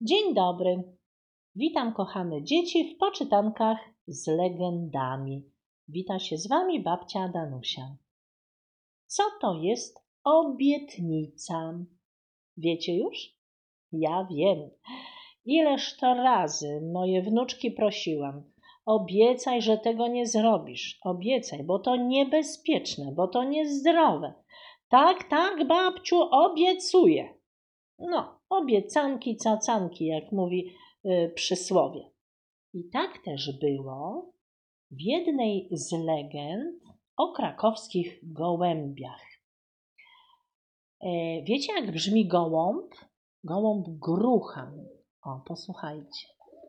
Dzień dobry. Witam kochane dzieci w poczytankach z legendami. Wita się z Wami babcia Danusia. Co to jest obietnica? Wiecie już? Ja wiem. Ileż to razy moje wnuczki prosiłam. Obiecaj, że tego nie zrobisz. Obiecaj, bo to niebezpieczne, bo to niezdrowe. Tak, tak, babciu, obiecuję. No, obiecanki, cacanki, jak mówi przysłowie. I tak też było w jednej z legend o krakowskich gołębiach. Wiecie, jak brzmi gołąb? Gołąb grucha. O, posłuchajcie.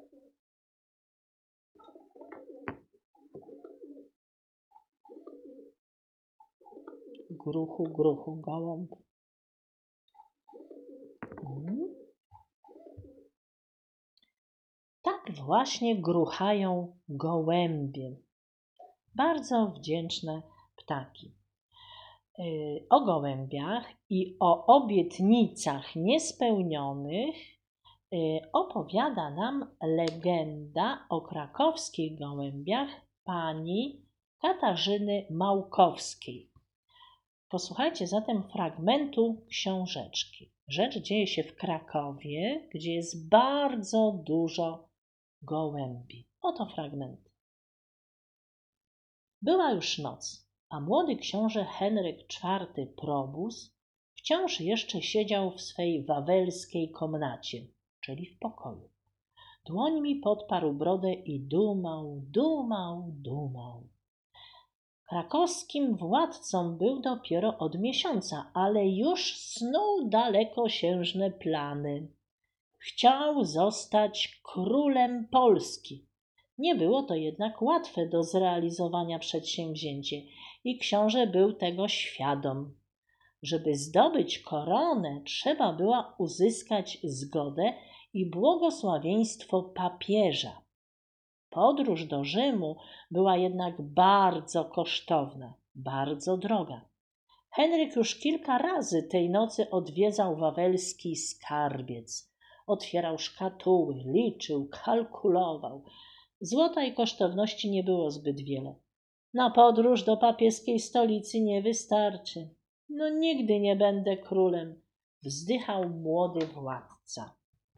Gruchu, gruchu, gołąb. Tak właśnie gruchają gołębie. Bardzo wdzięczne ptaki. O gołębiach i o obietnicach niespełnionych opowiada nam legenda o krakowskich gołębiach pani Katarzyny Małkowskiej. Posłuchajcie zatem fragmentu książeczki. Rzecz dzieje się w Krakowie, gdzie jest bardzo dużo gołębi. Oto fragment. Była już noc, a młody książę Henryk IV Probus wciąż jeszcze siedział w swej wawelskiej komnacie, czyli w pokoju. Dłońmi podparł brodę i dumał. Krakowskim władcą był dopiero od miesiąca, ale już snuł dalekosiężne plany. Chciał zostać królem Polski. Nie było to jednak łatwe do zrealizowania przedsięwzięcie i książę był tego świadom. Żeby zdobyć koronę, trzeba było uzyskać zgodę i błogosławieństwo papieża. Podróż do Rzymu była jednak bardzo kosztowna, bardzo droga. Henryk już kilka razy tej nocy odwiedzał wawelski skarbiec. Otwierał szkatuły, liczył, kalkulował. Złota i kosztowności nie było zbyt wiele. Na podróż do papieskiej stolicy nie wystarczy. No nigdy nie będę królem, wzdychał młody władca.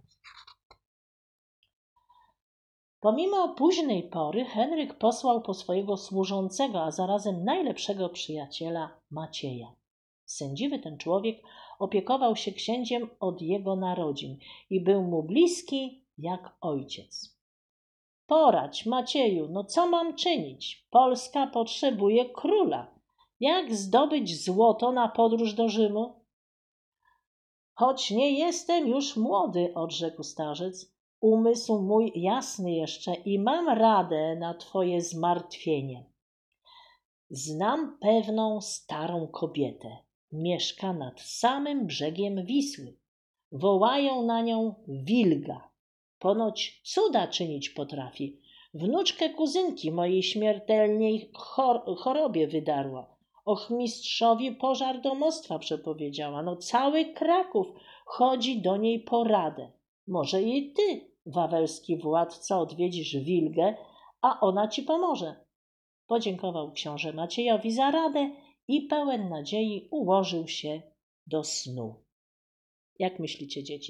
Pomimo późnej pory Henryk posłał po swojego służącego, a zarazem najlepszego przyjaciela Macieja. Sędziwy ten człowiek opiekował się księciem od jego narodzin i był mu bliski jak ojciec. Poradź, Macieju, no co mam czynić? Polska potrzebuje króla. Jak zdobyć złoto na podróż do Rzymu? Choć nie jestem już młody, odrzekł starzec, umysł mój jasny jeszcze i mam radę na twoje zmartwienie. Znam pewną starą kobietę. Mieszka nad samym brzegiem Wisły. Wołają na nią Wilga. Ponoć cuda czynić potrafi. Wnuczkę kuzynki mojej śmiertelnej chorobie wydarła. Ochmistrzowi pożar domostwa przepowiedziała. No cały Kraków chodzi do niej po radę. Może i ty, wawelski władco, odwiedzisz Wilgę, a ona ci pomoże. Podziękował książę Maciejowi za radę i pełen nadziei ułożył się do snu. Jak myślicie, dzieci,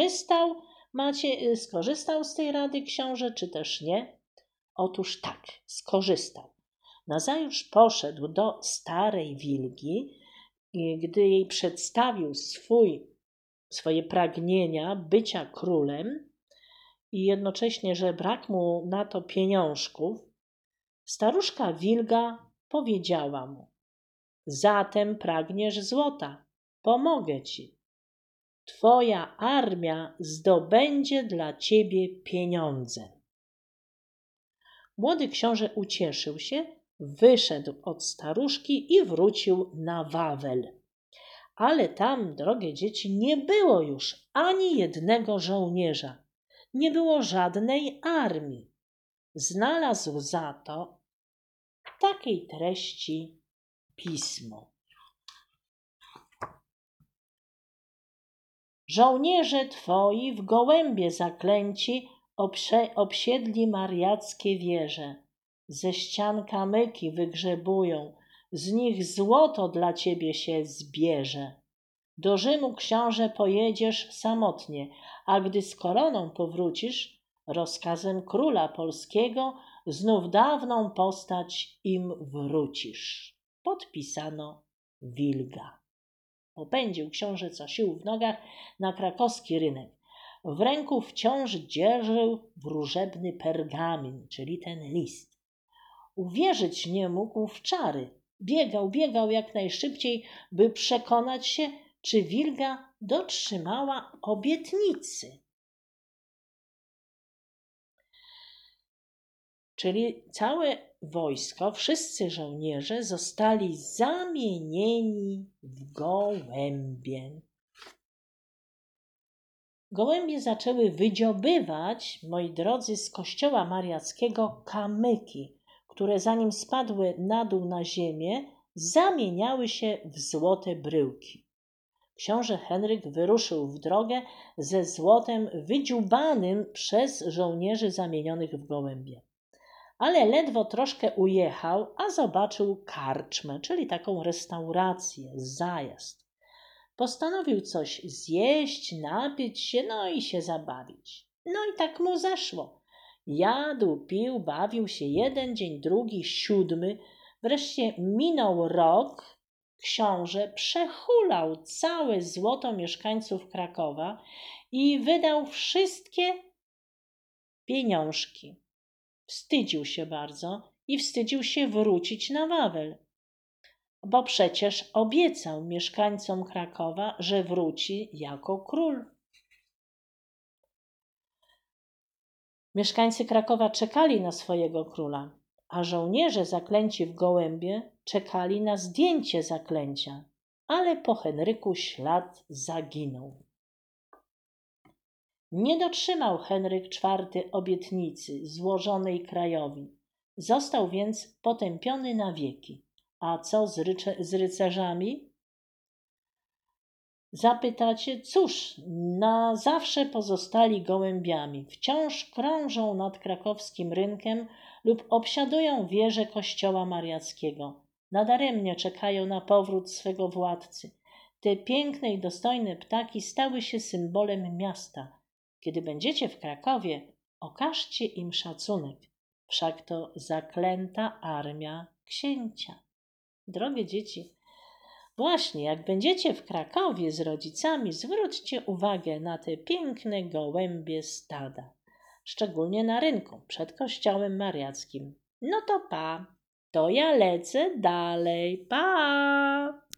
skorzystał z tej rady książę, czy też nie? Otóż tak, skorzystał. Nazajutrz poszedł do starej Wilgi i gdy jej przedstawił swoje pragnienia bycia królem i jednocześnie, że brak mu na to pieniążków, staruszka Wilga powiedziała mu: zatem pragniesz złota, pomogę ci. Twoja armia zdobędzie dla ciebie pieniądze. Młody książę ucieszył się, wyszedł od staruszki i wrócił na Wawel. Ale tam, drogie dzieci, nie było już ani jednego żołnierza. Nie było żadnej armii. Znalazł za to takiej treści pismo. żołnierze twoi w gołębie zaklęci obsiedli mariackie wieże. Ze ścian kamyki wygrzebują, z nich złoto dla ciebie się zbierze. Do Rzymu, książę, pojedziesz samotnie, a gdy z koroną powrócisz, rozkazem króla polskiego znów dawną postać im wrócisz. Podpisano Wilga. Popędził książę co sił w nogach na krakowski rynek. W ręku wciąż dzierżył wróżebny pergamin, czyli ten list. Uwierzyć nie mógł w czary. Biegał jak najszybciej, by przekonać się, czy Wilga dotrzymała obietnicy. Czyli całe wojsko, wszyscy żołnierze zostali zamienieni w gołębie. Gołębie zaczęły wydziobywać, moi drodzy, z kościoła mariackiego kamyki, które zanim spadły na dół na ziemię, zamieniały się w złote bryłki. Książę Henryk wyruszył w drogę ze złotem wydziubanym przez żołnierzy zamienionych w gołębie. Ale ledwo troszkę ujechał, a zobaczył karczmę, czyli taką restaurację, zajazd. Postanowił coś zjeść, napić się, no i się zabawić. No i tak mu zeszło. Jadł, pił, bawił się jeden dzień, drugi, 7. Wreszcie minął rok. Książę przehulał całe złoto mieszkańców Krakowa i wydał wszystkie pieniążki. Wstydził się bardzo i wstydził się wrócić na Wawel, bo przecież obiecał mieszkańcom Krakowa, że wróci jako król. Mieszkańcy Krakowa czekali na swojego króla, a żołnierze zaklęci w gołębie czekali na zdjęcie zaklęcia, ale po Henryku ślad zaginął. Nie dotrzymał Henryk IV obietnicy złożonej krajowi. Został więc potępiony na wieki. A co z rycerzami? Zapytacie, cóż, na zawsze pozostali gołębiami. Wciąż krążą nad krakowskim rynkiem lub obsiadują wieże kościoła mariackiego. Nadaremnie czekają na powrót swego władcy. Te piękne i dostojne ptaki stały się symbolem miasta. Kiedy będziecie w Krakowie, okażcie im szacunek. Wszak to zaklęta armia księcia. Drogie dzieci, właśnie jak będziecie w Krakowie z rodzicami, zwróćcie uwagę na te piękne gołębie stada. Szczególnie na rynku, przed kościołem mariackim. No to pa, to ja lecę dalej, pa!